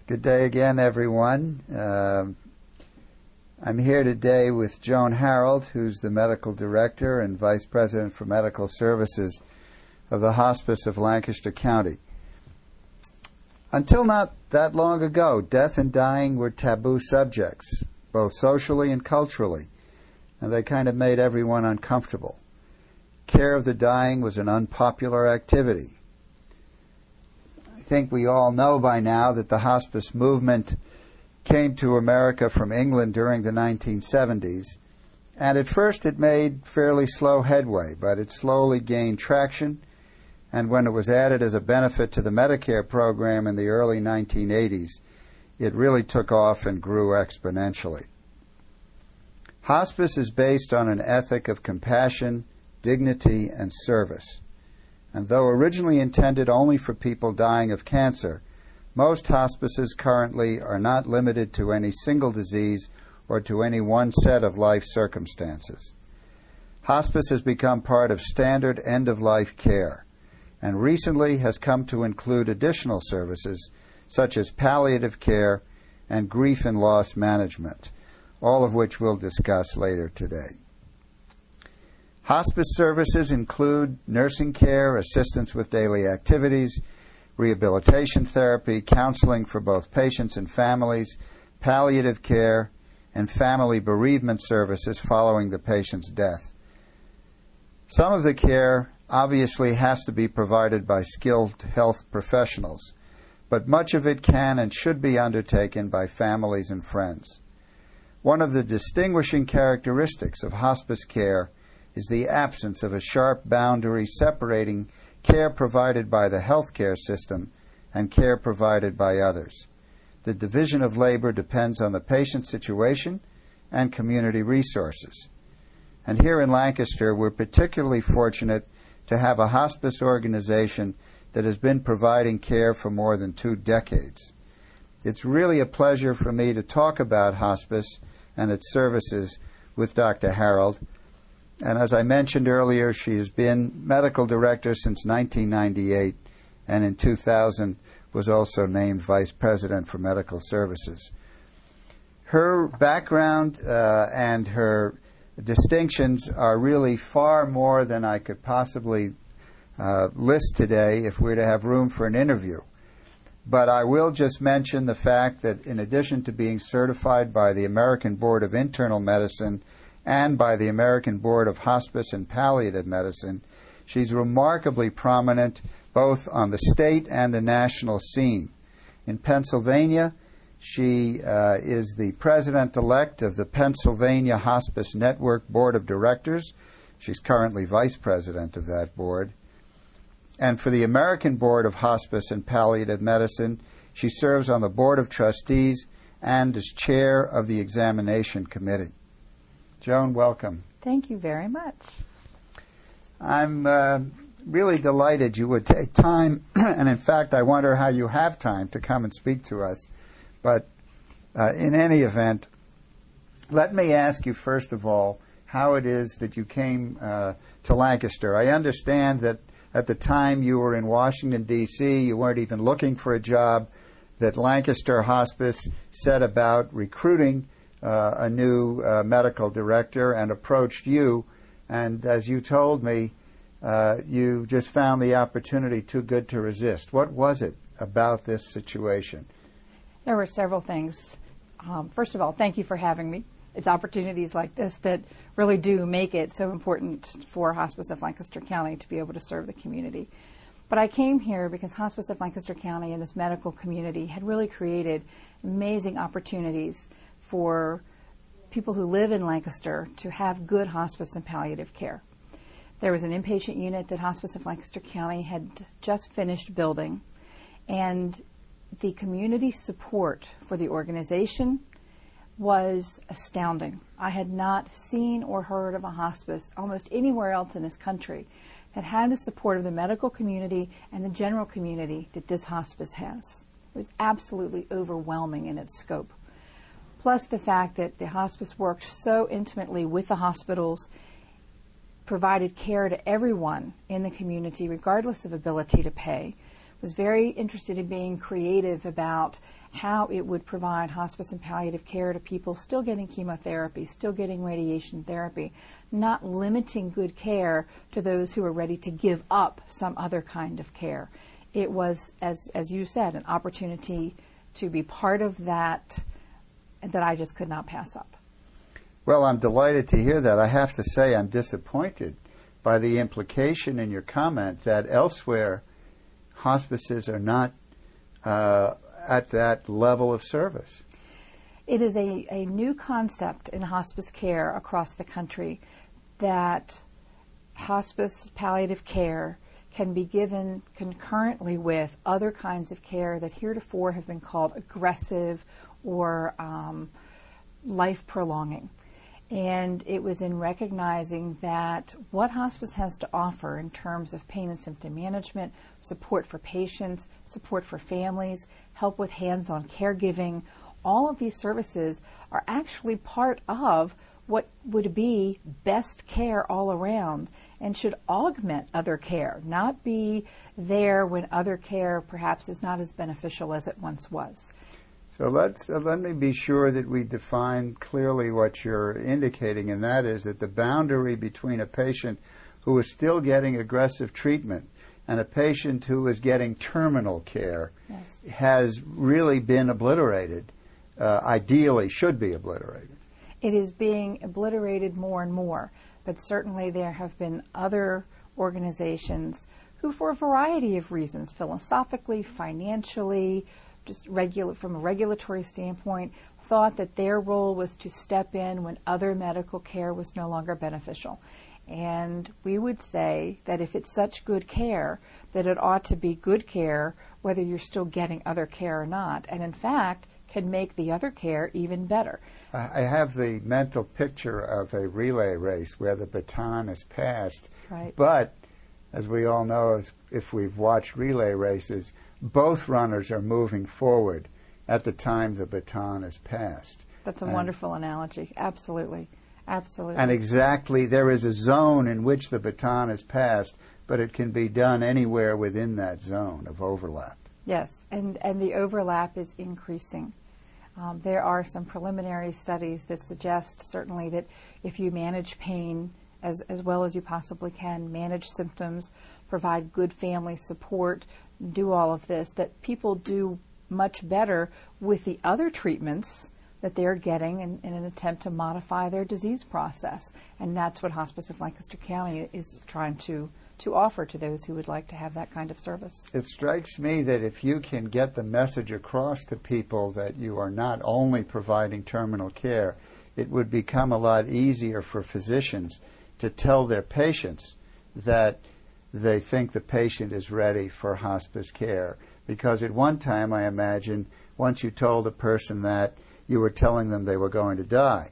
Good day again, everyone. I'm here today with Joan Harold, who's the Medical Director and Vice President for Medical Services of the Hospice of Lancaster County. Until not that long ago, death and dying were taboo subjects, both socially and culturally, and they kind of made everyone uncomfortable. Care of the dying was an unpopular activity. I think we all know by now that the hospice movement came to America from England during the 1970s, and at first it made fairly slow headway, but it slowly gained traction, and when it was added as a benefit to the Medicare program in the early 1980s, it really took off and grew exponentially. Hospice is based on an ethic of compassion, dignity, and service. And though originally intended only for people dying of cancer, most hospices currently are not limited to any single disease or to any one set of life circumstances. Hospice has become part of standard end-of-life care, and recently has come to include additional services such as palliative care and grief and loss management, all of which we'll discuss later today. Hospice services include nursing care, assistance with daily activities, rehabilitation therapy, counseling for both patients and families, palliative care, and family bereavement services following the patient's death. Some of the care obviously has to be provided by skilled health professionals, but much of it can and should be undertaken by families and friends. One of the distinguishing characteristics of hospice care is the absence of a sharp boundary separating care provided by the healthcare system and care provided by others. The division of labor depends on the patient's situation and community resources. And here in Lancaster, we're particularly fortunate to have a hospice organization that has been providing care for more than 2 decades. It's really a pleasure for me to talk about hospice and its services with Dr. Harold. And as I mentioned earlier, she has been medical director since 1998, and in 2000 was also named vice president for medical services. Her background and her distinctions are really far more than I could possibly list today if we were to have room for an interview. But I will just mention the fact that in addition to being certified by the American Board of Internal Medicine and by the American Board of Hospice and Palliative Medicine, she's remarkably prominent both on the state and the national scene. In Pennsylvania, she is the president-elect of the Pennsylvania Hospice Network Board of Directors. She's currently vice president of that board. And for the American Board of Hospice and Palliative Medicine, she serves on the Board of Trustees and is chair of the Examination Committee. Joan, welcome. Thank you very much. I'm really delighted you would take time, and in fact, I wonder how you have time to come and speak to us. But in any event, let me ask you, first of all, how it is that you came to Lancaster. I understand that at the time you were in Washington, D.C., you weren't even looking for a job, that Lancaster Hospice set about recruiting a new medical director and approached you, and as you told me, you just found the opportunity too good to resist. What was it about this situation? There were several things. First of all, thank you for having me. It's opportunities like this that really do make it so important for Hospice of Lancaster County to be able to serve the community. But I came here because Hospice of Lancaster County and this medical community had really created amazing opportunities for people who live in Lancaster to have good hospice and palliative care. There was an inpatient unit that Hospice of Lancaster County had just finished building, and the community support for the organization was astounding. I had not seen or heard of a hospice almost anywhere else in this country that had the support of the medical community and the general community that this hospice has. It was absolutely overwhelming in its scope. Plus the fact that the hospice worked so intimately with the hospitals, provided care to everyone in the community regardless of ability to pay, was very interested in being creative about how it would provide hospice and palliative care to people still getting chemotherapy, still getting radiation therapy, not limiting good care to those who are ready to give up some other kind of care. It was, as you said, an opportunity to be part of that I just could not pass up. Well, I'm delighted to hear that. I have to say I'm disappointed by the implication in your comment that elsewhere hospices are not at that level of service. It is a new concept in hospice care across the country that hospice palliative care can be given concurrently with other kinds of care that heretofore have been called aggressive or life-prolonging. And it was in recognizing that what hospice has to offer in terms of pain and symptom management, support for patients, support for families, help with hands-on caregiving, all of these services are actually part of what would be best care all around and should augment other care, not be there when other care perhaps is not as beneficial as it once was. So let me be sure that we define clearly what you're indicating, and that is that the boundary between a patient who is still getting aggressive treatment and a patient who is getting terminal care Yes. has really been obliterated, ideally should be obliterated. It is being obliterated more and more, but certainly there have been other organizations who, for a variety of reasons, philosophically, financially, just from a regulatory standpoint, thought that their role was to step in when other medical care was no longer beneficial. And we would say that if it's such good care, that it ought to be good care whether you're still getting other care or not, and in fact can make the other care even better. I have the mental picture of a relay race where the baton is passed, Right. but as we all know, if we've watched relay races, both runners are moving forward at the time the baton is passed. That's a wonderful analogy. Absolutely. Absolutely. And exactly, there is a zone in which the baton is passed, but it can be done anywhere within that zone of overlap. Yes, and the overlap is increasing. There are some preliminary studies that suggest certainly that if you manage pain as well as you possibly can, manage symptoms, provide good family support, do all of this, that people do much better with the other treatments that they're getting in an attempt to modify their disease process. And that's what Hospice of Lancaster County is trying to offer to those who would like to have that kind of service. It strikes me that if you can get the message across to people that you are not only providing terminal care, it would become a lot easier for physicians to tell their patients that they think the patient is ready for hospice care. Because at one time, I imagine, once you told a person that, you were telling them they were going to die.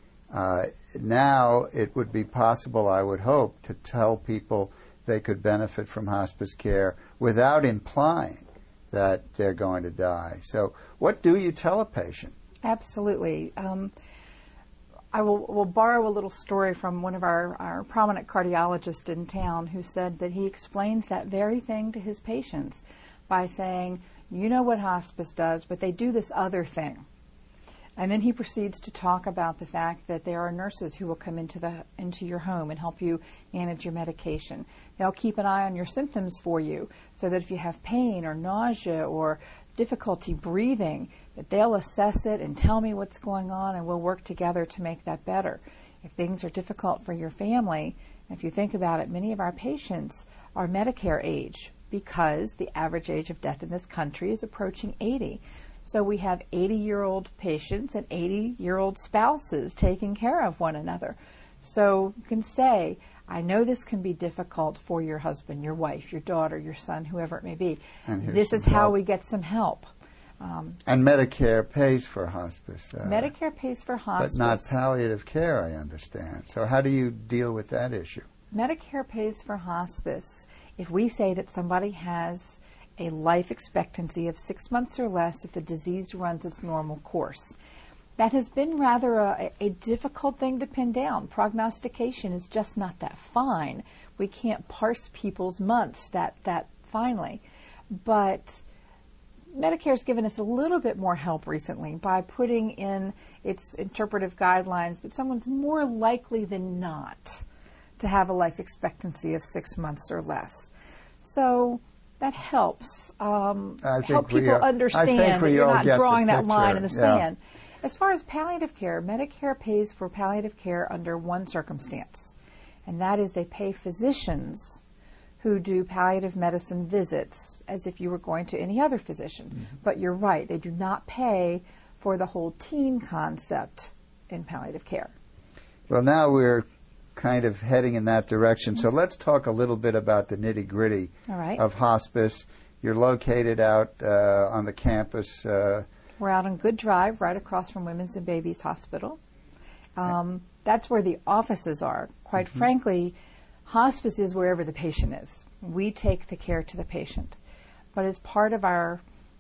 Now it would be possible, I would hope, to tell people they could benefit from hospice care without implying that they're going to die. So what do you tell a patient? Absolutely. I will borrow a little story from one of our prominent cardiologists in town who said that he explains that very thing to his patients by saying, you know what hospice does, but they do this other thing. And then he proceeds to talk about the fact that there are nurses who will come into your home and help you manage your medication. They'll keep an eye on your symptoms for you so that if you have pain or nausea or difficulty breathing, that they'll assess it and tell me what's going on, and we'll work together to make that better. If things are difficult for your family, if you think about it, many of our patients are Medicare age because the average age of death in this country is approaching 80. So we have 80-year-old patients and 80-year-old spouses taking care of one another. So you can say, I know this can be difficult for your husband, your wife, your daughter, your son, whoever it may be. This is how we get some help. And Medicare pays for hospice. Medicare pays for hospice. But not palliative care, I understand. So how do you deal with that issue? Medicare pays for hospice if we say that somebody has a life expectancy of 6 months or less if the disease runs its normal course. That has been rather a difficult thing to pin down. Prognostication is just not that fine. We can't parse people's months that finely. But Medicare's given us a little bit more help recently by putting in its interpretive guidelines that someone's more likely than not to have a life expectancy of 6 months or less. So that helps help people understand that you're not drawing that line in the sand. As far as palliative care, Medicare pays for palliative care under one circumstance, and that is they pay physicians who do palliative medicine visits as if you were going to any other physician. Mm-hmm. But you're right, they do not pay for the whole team concept in palliative care. Well, now we're kind of heading in that direction. So let's talk a little bit about the nitty-gritty of hospice. You're located out on the campus. We're out on Good Drive, right across from Women's and Babies Hospital. That's where the offices are. Quite frankly, hospice is wherever the patient is. We take the care to the patient. But as part of our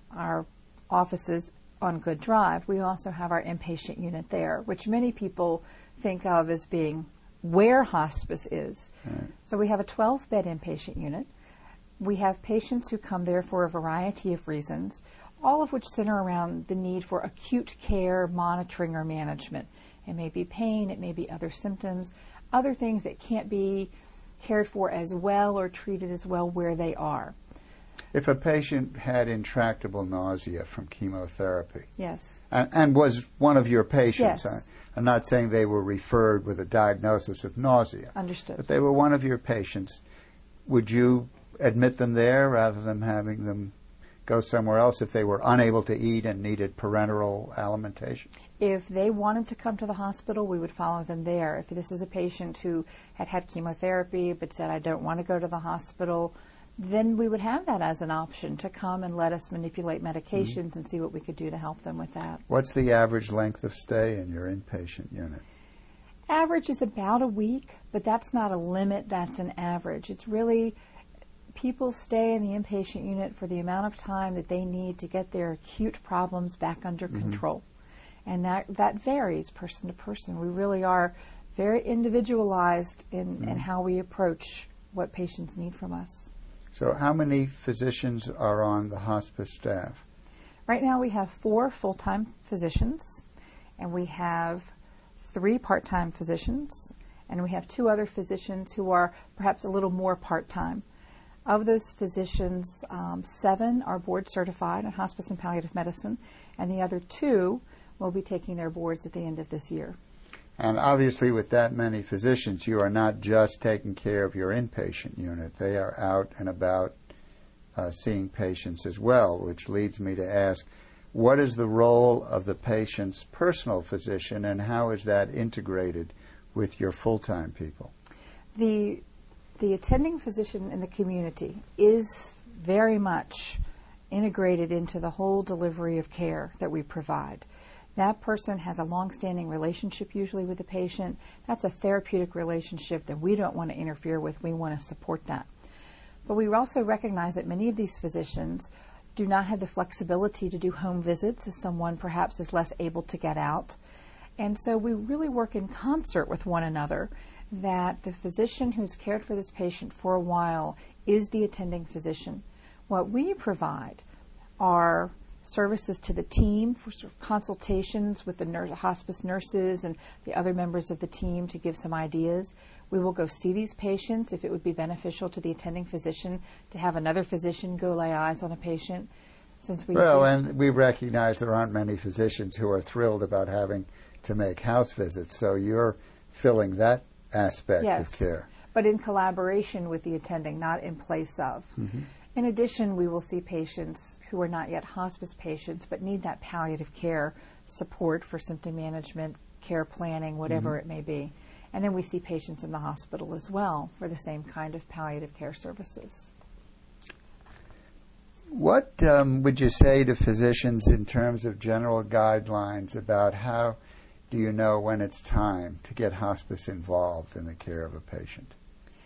offices on Good Drive, we also have our inpatient unit there, which many people think of as being where hospice is. Right. So we have a 12-bed inpatient unit. We have patients who come there for a variety of reasons, all of which center around the need for acute care, monitoring, or management. It may be pain, it may be other symptoms, other things that can't be cared for as well or treated as well where they are. If a patient had intractable nausea from chemotherapy, yes, and was one of your patients, yes. I'm not saying they were referred with a diagnosis of nausea. Understood. But they were one of your patients, would you admit them there rather than having them go somewhere else if they were unable to eat and needed parenteral alimentation? If they wanted to come to the hospital, we would follow them there. If this is a patient who had had chemotherapy but said, I don't want to go to the hospital, then we would have that as an option to come and let us manipulate medications and see what we could do to help them with that. What's the average length of stay in your inpatient unit? Average is about a week, but that's not a limit, that's an average. It's really people stay in the inpatient unit for the amount of time that they need to get their acute problems back under control. And that varies person to person. We really are very individualized in how we approach what patients need from us. So how many physicians are on the hospice staff? Right now we have 4 full-time physicians, and we have 3 part-time physicians, and we have 2 other physicians who are perhaps a little more part-time. Of those physicians, 7 are board certified in hospice and palliative medicine, and the other 2 will be taking their boards at the end of this year. And obviously with that many physicians, you are not just taking care of your inpatient unit. They are out and about seeing patients as well, which leads me to ask, what is the role of the patient's personal physician, and how is that integrated with your full-time people? The attending physician in the community is very much integrated into the whole delivery of care that we provide. That person has a long-standing relationship usually with the patient. That's a therapeutic relationship that we don't want to interfere with. We want to support that. But we also recognize that many of these physicians do not have the flexibility to do home visits, as someone perhaps is less able to get out. And so we really work in concert with one another, that the physician who's cared for this patient for a while is the attending physician. What we provide are services to the team for sort of consultations with the hospice nurses and the other members of the team to give some ideas. We will go see these patients if it would be beneficial to the attending physician to have another physician go lay eyes on a patient. And we recognize there aren't many physicians who are thrilled about having to make house visits, so you're filling that aspect of care. But in collaboration with the attending, not in place of. In addition, we will see patients who are not yet hospice patients but need that palliative care support for symptom management, care planning, whatever it may be. And then we see patients in the hospital as well for the same kind of palliative care services. What would you say to physicians in terms of general guidelines about how do you know when it's time to get hospice involved in the care of a patient?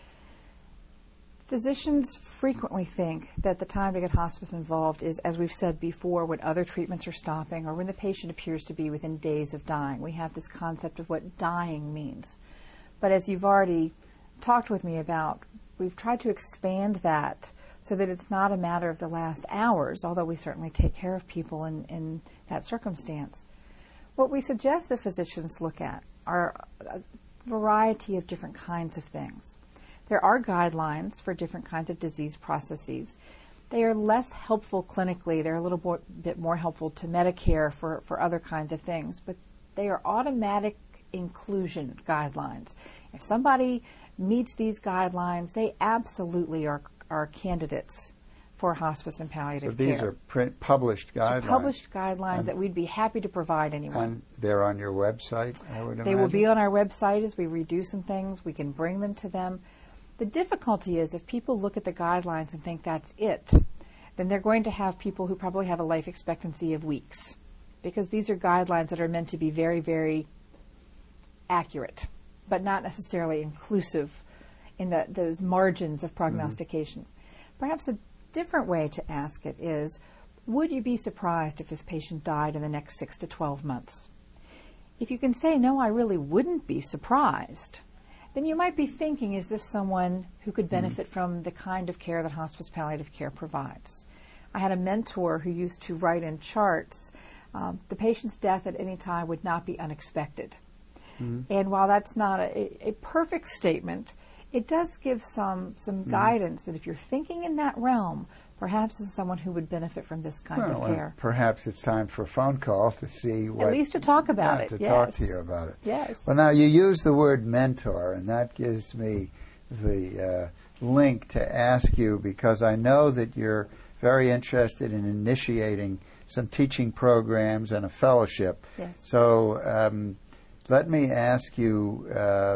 Physicians frequently think that the time to get hospice involved is, as we've said before, when other treatments are stopping or when the patient appears to be within days of dying. We have this concept of what dying means. But as you've already talked with me about, we've tried to expand that so that it's not a matter of the last hours, although we certainly take care of people in that circumstance. What we suggest that physicians look at are a variety of different kinds of things. There are guidelines for different kinds of disease processes. They are less helpful clinically. They're a little bit more helpful to Medicare for other kinds of things, but they are automatic inclusion guidelines. If somebody meets these guidelines, they absolutely are candidates for hospice and palliative care. So these are published guidelines? Published guidelines that we'd be happy to provide anyone. And they're on your website, I would imagine? They will be on our website as we redo some things. We can bring them to them. The difficulty is if people look at the guidelines and think that's it, then they're going to have people who probably have a life expectancy of weeks, because these are guidelines that are meant to be very, very accurate, but not necessarily inclusive in those margins of prognostication. Perhaps a different way to ask it is, would you be surprised if this patient died in the next 6 to 12 months? If you can say, no, I really wouldn't be surprised, then you might be thinking, is this someone who could benefit from the kind of care that hospice palliative care provides? I had a mentor who used to write in charts, the patient's death at any time would not be unexpected. And while that's not a perfect statement, it does give some guidance that if you're thinking in that realm, perhaps this is someone who would benefit from this kind of care. Perhaps it's time for a phone call to see what... At least to talk about it, to yes. talk to you about it. Yes. Well, now, you use the word mentor, and that gives me the link to ask you, because I know that you're very interested in initiating some teaching programs and a fellowship. Yes. So let me ask you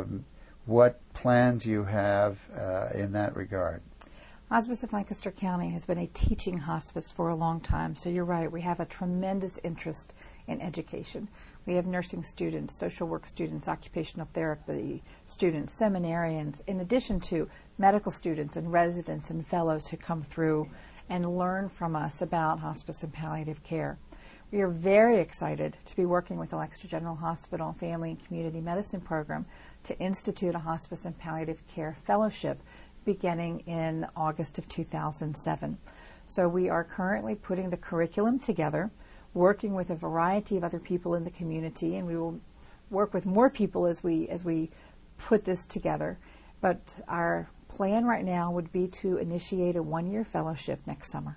what plans you have in that regard. Hospice of Lancaster County has been a teaching hospice for a long time, so you're right. We have a tremendous interest in education. We have nursing students, social work students, occupational therapy students, seminarians, in addition to medical students and residents and fellows who come through and learn from us about hospice and palliative care. We are very excited to be working with the Lancaster General Hospital Family and Community Medicine Program to institute a hospice and palliative care fellowship beginning in August of 2007. So we are currently putting the curriculum together, working with a variety of other people in the community, and we will work with more people as we put this together. But our plan right now would be to initiate a one-year fellowship next summer.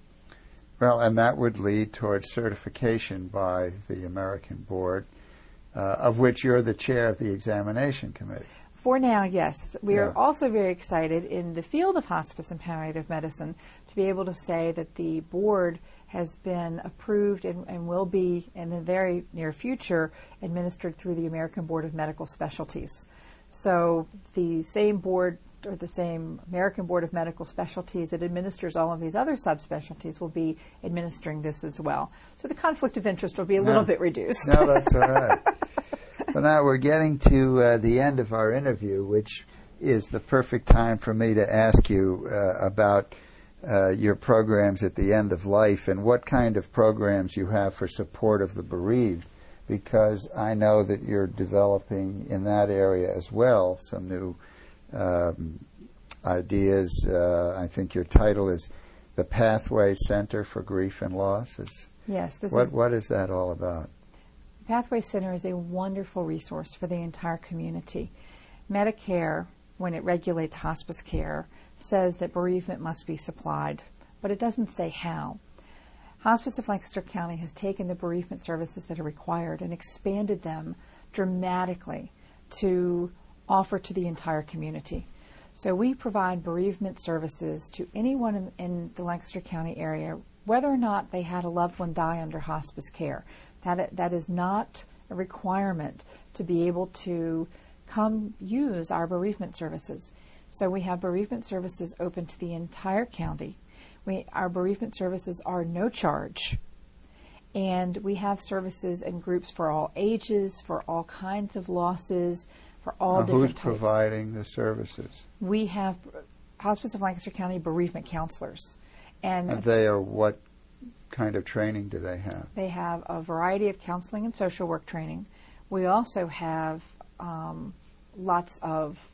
Well, and that would lead towards certification by the American Board, of which you're the chair of the examination committee. For now, yes. We are also very excited in the field of hospice and palliative medicine to be able to say that the board has been approved and will be in the very near future administered through the American Board of Medical Specialties. So the same board, or the same American Board of Medical Specialties that administers all of these other subspecialties, will be administering this as well. So the conflict of interest will be a little bit reduced. No, that's all right. But now we're getting to the end of our interview, which is the perfect time for me to ask you about your programs at the end of life and what kind of programs you have for support of the bereaved, because I know that you're developing in that area as well some new ideas. I think your title is the Pathway Center for Grief and Loss. Yes. What is that all about? Pathway Center is a wonderful resource for the entire community. Medicare, when it regulates hospice care, says that bereavement must be supplied, but it doesn't say how. Hospice of Lancaster County has taken the bereavement services that are required and expanded them dramatically to offer to the entire community. So we provide bereavement services to anyone in the Lancaster County area, whether or not they had a loved one die under hospice care. That is not a requirement to be able to come use our bereavement services. So we have bereavement services open to the entire county. Our bereavement services are no charge. And we have services and groups for all ages, for all kinds of losses, for all different types. Who's providing the services? We have Hospice of Lancaster County bereavement counselors. And they are what kind of training do they have? They have a variety of counseling and social work training. We also have lots of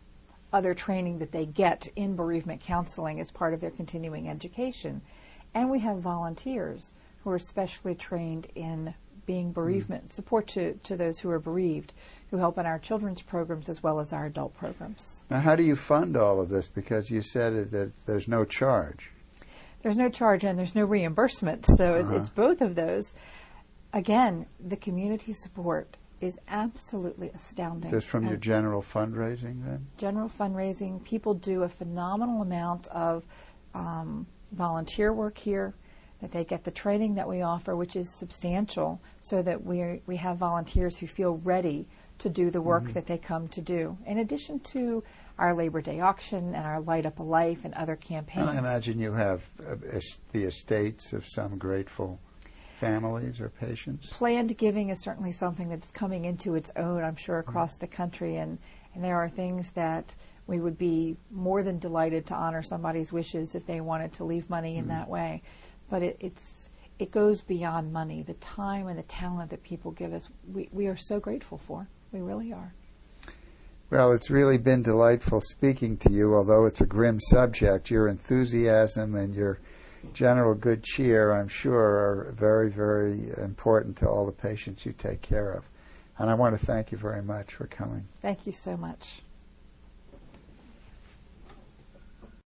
other training that they get in bereavement counseling as part of their continuing education. And we have volunteers who are specially trained in being bereavement support to those who are bereaved, who help in our children's programs as well as our adult programs. Now, how do you fund all of this? Because you said that there's no charge. There's no charge and there's no reimbursement, so it's both of those. Again, the community support is absolutely astounding. Just from your general fundraising then? General fundraising. People do a phenomenal amount of volunteer work here, that they get the training that we offer, which is substantial, so that we have volunteers who feel ready to do the work that they come to do, in addition to our Labor Day auction and our Light Up a Life and other campaigns. I imagine you have the estates of some grateful families or patients. Planned giving is certainly something that's coming into its own, I'm sure, across the country, and there are things that we would be more than delighted to honor somebody's wishes if they wanted to leave money in that way. But it goes beyond money. The time and the talent that people give us, we are so grateful for. We really are. Well, it's really been delightful speaking to you, although it's a grim subject. Your enthusiasm and your general good cheer, I'm sure, are very, very important to all the patients you take care of. And I want to thank you very much for coming. Thank you so much.